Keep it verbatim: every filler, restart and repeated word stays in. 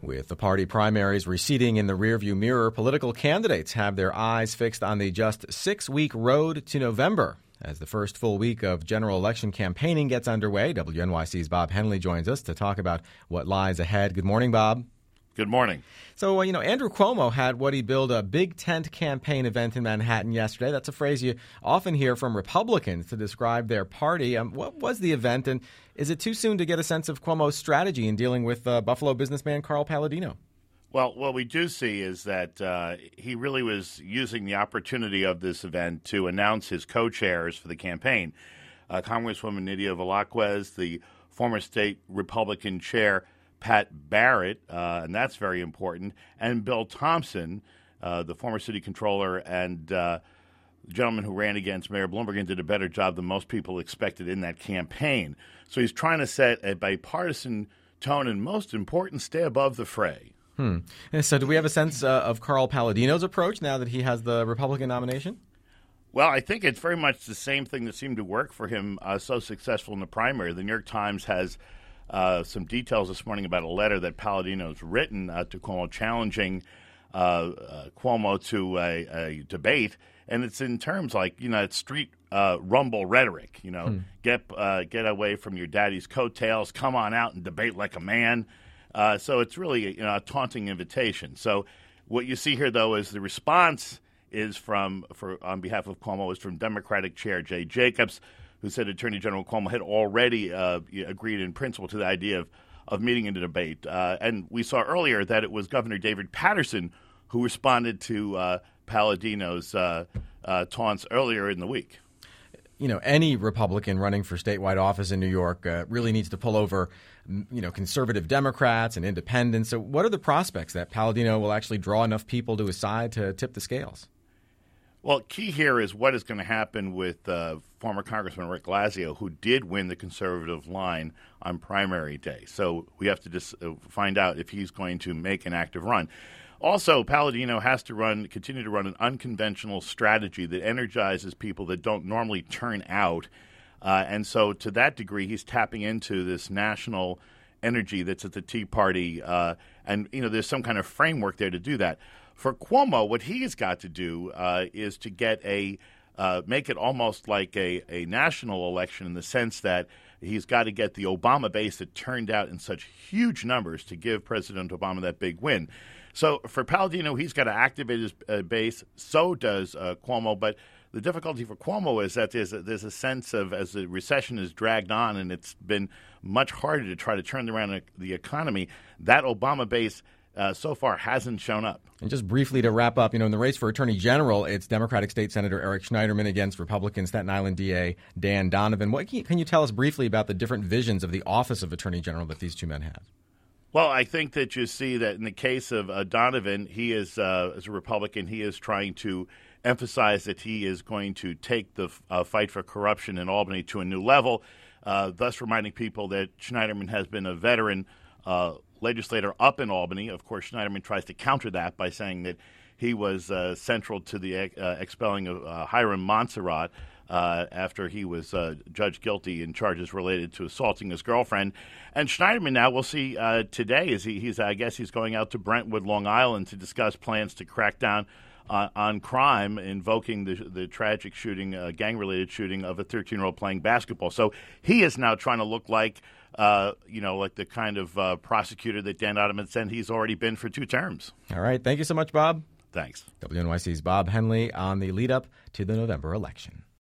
With the party primaries receding in the rearview mirror, political candidates have their eyes fixed on the just six-week road to November. As the first full week of general election campaigning gets underway, W N Y C's Bob Henley joins us to talk about what lies ahead. Good morning, Bob. Good morning. So, uh, you know, Andrew Cuomo had what he billed a big tent campaign event in Manhattan yesterday. That's a phrase you often hear from Republicans to describe their party. Um, what was the event, and is it too soon to get a sense of Cuomo's strategy in dealing with uh, Buffalo businessman Carl Paladino? Well, what we do see is that uh, he really was using the opportunity of this event to announce his co-chairs for the campaign. Uh, Congresswoman Nydia Velázquez, the former state Republican chair, Pat Barrett, uh, and that's very important, and Bill Thompson, uh, the former city controller and uh, the gentleman who ran against Mayor Bloomberg and did a better job than most people expected in that campaign. So he's trying to set a bipartisan tone and, most important, stay above the fray. Hmm. And so do we have a sense uh, of Carl Paladino's approach now that he has the Republican nomination? Well, I think it's very much the same thing that seemed to work for him uh, so successful in the primary. The New York Times has uh, some details this morning about a letter that Paladino's written uh, to Cuomo challenging uh, uh, Cuomo to a, a debate. And it's in terms like, you know, it's street uh, rumble rhetoric, you know, hmm. get uh, get away from your daddy's coattails, come on out and debate like a man. Uh, so it's really, you know, a taunting invitation. So what you see here, though, is the response is from, for on behalf of Cuomo, is from Democratic Chair Jay Jacobs, who said Attorney General Cuomo had already uh, agreed in principle to the idea of, of meeting in a debate. Uh, and we saw earlier that it was Governor David Paterson who responded to uh, Paladino's uh, uh, taunts earlier in the week. You know, any Republican running for statewide office in New York uh, really needs to pull over, you know, conservative Democrats and independents. So what are the prospects that Paladino will actually draw enough people to his side to tip the scales? Well, key here is what is going to happen with uh, former Congressman Rick Blasio, who did win the conservative line on primary day. So we have to just uh, find out if he's going to make an active run. Also, Paladino has to run, continue to run an unconventional strategy that energizes people that don't normally turn out. Uh, and so to that degree, he's tapping into this national energy that's at the Tea Party. Uh, and, you know, there's some kind of framework there to do that. For Cuomo, what he's got to do uh, is to get a uh, make it almost like a, a national election in the sense that he's got to get the Obama base that turned out in such huge numbers to give President Obama that big win. So for Paladino, he's got to activate his uh, base. So does uh, Cuomo. But the difficulty for Cuomo is that there's a, there's a sense of, as the recession is dragged on and it's been much harder to try to turn around the economy, that Obama base uh, so far hasn't shown up. And just briefly to wrap up, you know, in the race for Attorney General, it's Democratic State Senator Eric Schneiderman against Republican Staten Island D A Dan Donovan. What can you, can you tell us briefly about the different visions of the office of Attorney General that these two men have? Well, I think that you see that in the case of uh, Donovan, he is, uh, as a Republican, he is trying to emphasize that he is going to take the uh, fight for corruption in Albany to a new level, uh, thus reminding people that Schneiderman has been a veteran uh, legislator up in Albany. Of course, Schneiderman tries to counter that by saying that he was uh, central to the uh, expelling of uh, Hiram Montserrat uh, after he was uh, judged guilty in charges related to assaulting his girlfriend. And Schneiderman now, we'll see uh, today, is he, he's I guess he's going out to Brentwood, Long Island, to discuss plans to crack down Uh, on crime, invoking the the tragic shooting, uh, gang-related shooting of a thirteen-year-old playing basketball. So he is now trying to look like, uh, you know, like the kind of uh, prosecutor that Dan Donovan said he's already been for two terms. All right. Thank you so much, Bob. Thanks. W N Y C's Bob Henley on the lead-up to the November election.